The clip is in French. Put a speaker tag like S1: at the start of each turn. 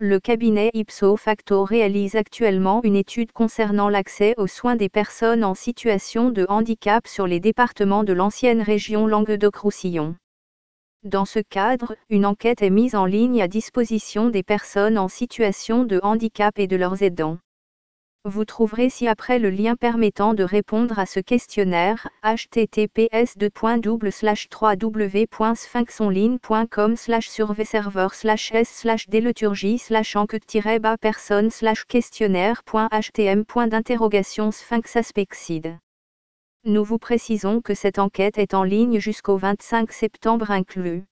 S1: Le cabinet Ipso Facto réalise actuellement une étude concernant l'accès aux soins des personnes en situation de handicap sur les départements de l'ancienne région Languedoc-Roussillon. Dans ce cadre, une enquête est mise en ligne à disposition des personnes en situation de handicap et de leurs aidants. Vous trouverez ci-après le lien permettant de répondre à ce questionnaire, https://www.sphinxonline.com/surveserveur/s/déleturgie/enquête-personne/questionnaire.htm. Sphinx. Nous vous précisons que cette enquête est en ligne jusqu'au 25 septembre inclus.